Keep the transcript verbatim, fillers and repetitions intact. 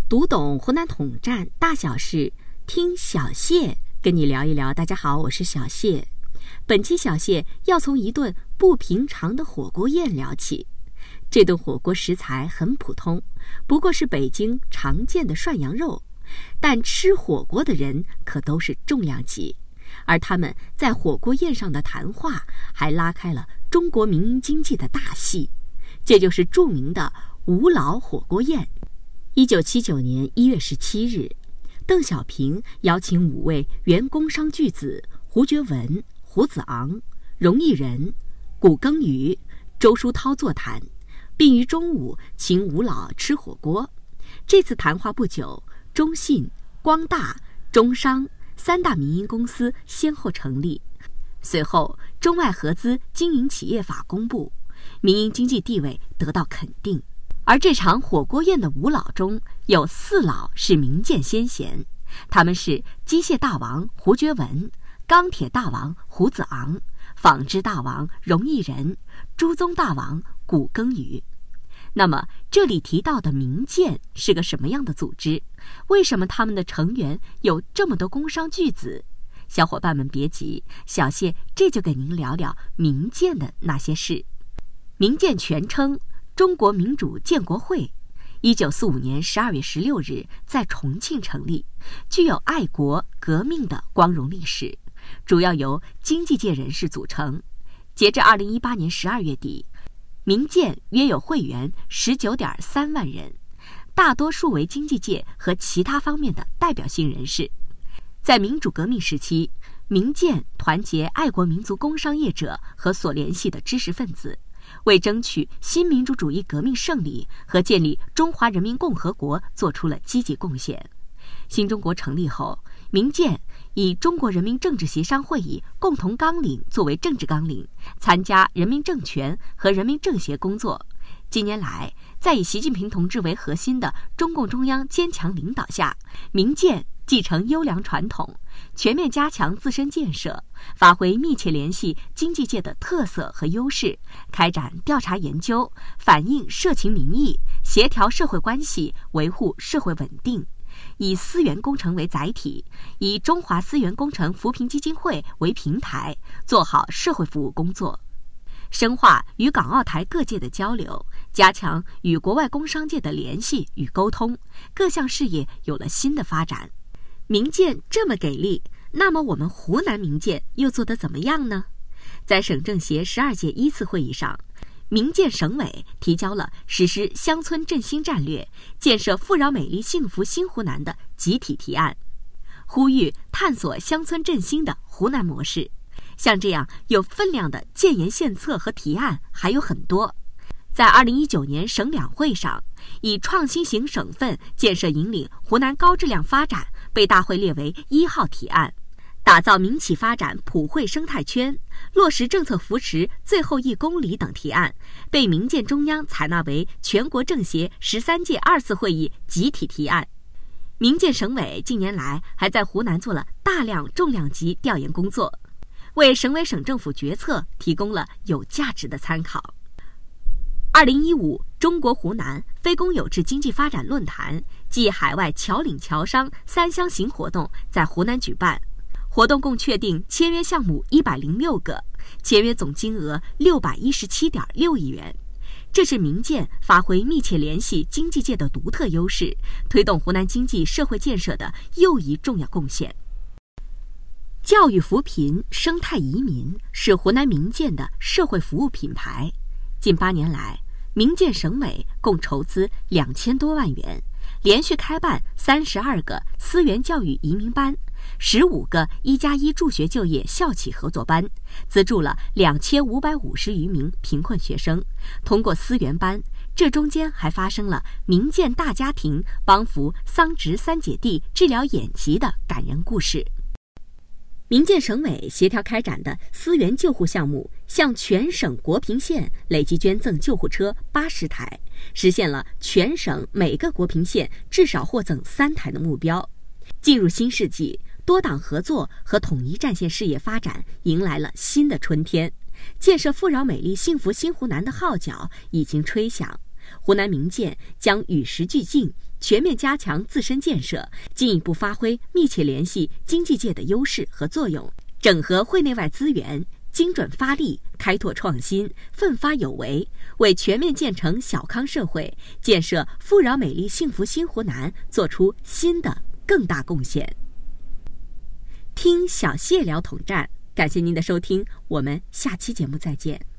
读懂湖南统战大小事，听小谢跟你聊一聊。大家好，我是小谢。本期小谢要从一顿不平常的火锅宴聊起。这顿火锅食材很普通，不过是北京常见的涮羊肉，但吃火锅的人可都是重量级。而他们在火锅宴上的谈话，还拉开了中国民营经济的大戏。这就是著名的吴老火锅宴。一九七九年一月十七日，邓小平邀请五位原工商巨子胡觉文、胡子昂、荣毅仁、谷耕耘、周书涛座谈，并于中午请吴老吃火锅。这次谈话不久，中信、光大、中商三大民营公司先后成立。随后，中外合资经营企业法公布，民营经济地位得到肯定。而这场火锅宴的五老中，有四老是民建先贤，他们是机械大王胡觉文、钢铁大王胡子昂、纺织大王荣毅仁、朱宗大王谷耕耘。那么这里提到的民建是个什么样的组织？为什么他们的成员有这么多工商巨子？小伙伴们别急，小谢这就给您聊聊民建的那些事。民建全称中国民主建国会，一九四五年十二月十六日在重庆成立，具有爱国革命的光荣历史，主要由经济界人士组成。截至二零一八年十二月底，民建约有会员十九点三万人，大多数为经济界和其他方面的代表性人士。在民主革命时期，民建团结爱国民族工商业者和所联系的知识分子，为争取新民主主义革命胜利和建立中华人民共和国做出了积极贡献。新中国成立后，民建以中国人民政治协商会议共同纲领作为政治纲领，参加人民政权和人民政协工作。近年来，在以习近平同志为核心的中共中央坚强领导下，民建继承优良传统，全面加强自身建设，发挥密切联系经济界的特色和优势，开展调查研究，反映社情民意，协调社会关系，维护社会稳定。以资源工程为载体，以中华资源工程扶贫基金会为平台，做好社会服务工作，深化与港澳台各界的交流，加强与国外工商界的联系与沟通，各项事业有了新的发展。民建这么给力，那么我们湖南民建又做得怎么样呢？在省政协十二届一次会议上，民建省委提交了实施乡村振兴战略、建设富饶美丽幸福新湖南的集体提案，呼吁探索乡村振兴的湖南模式。像这样有分量的建言献策和提案还有很多。在二零一九年省两会上，以创新型省份建设引领湖南高质量发展被大会列为一号提案，打造民企发展普惠生态圈，落实政策扶持最后一公里等提案，被民建中央采纳为全国政协十三届二次会议集体提案。民建省委近年来还在湖南做了大量重量级调研工作，为省委省政府决策提供了有价值的参考。二零一五中国湖南非公有制经济发展论坛暨海外侨领侨商三乡行活动在湖南举办，活动共确定签约项目一百零六个，签约总金额六百一十七点六亿元。这是民建发挥密切联系经济界的独特优势，推动湖南经济社会建设的又一重要贡献。教育扶贫、生态移民是湖南民建的社会服务品牌。近八年来，民建省委共筹资两千多万元，连续开办三十二个思源教育移民班，十五个一加一助学就业校企合作班，资助了两千五百五十余名贫困学生。通过思源班，这中间还发生了民建大家庭帮扶桑植三姐弟治疗眼疾的感人故事。民建省委协调开展的思源救护项目，向全省国平县累计捐赠救护车八十台，实现了全省每个国平县至少获赠三台的目标。进入新世纪，多党合作和统一战线事业发展迎来了新的春天，建设富饶美丽幸福新湖南的号角已经吹响。 湖南民建将与时俱进，全面加强自身建设，进一步发挥密切联系经济界的优势和作用，整合会内外资源，精准发力，开拓创新，奋发有为，为全面建成小康社会、建设富饶美丽幸福新湖南做出新的更大贡献。听小谢聊统战，感谢您的收听，我们下期节目再见。